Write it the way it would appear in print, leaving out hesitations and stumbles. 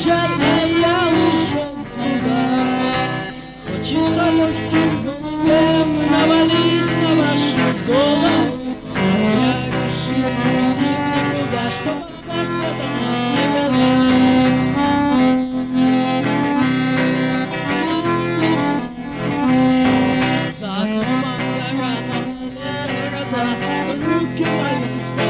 прощай, а я ушел туда. Хочется легким дождем навалить на вашу голову. Я решил уйти никуда, чтоб остаться там навсегда. За окном ангара, на столе сковорода, руки мои